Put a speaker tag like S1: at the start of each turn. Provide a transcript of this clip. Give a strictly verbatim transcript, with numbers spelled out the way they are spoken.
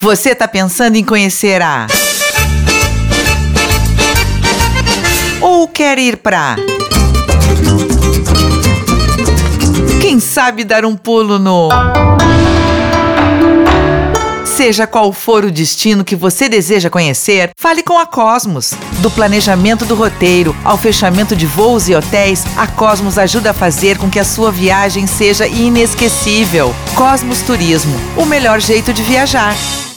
S1: Você tá pensando em conhecer a... Ou quer ir pra... Quem sabe dar um pulo no... Seja qual for o destino que você deseja conhecer, fale com a Cosmos. Do planejamento do roteiro ao fechamento de voos e hotéis, a Cosmos ajuda a fazer com que a sua viagem seja inesquecível. Cosmos Turismo, o melhor jeito de viajar.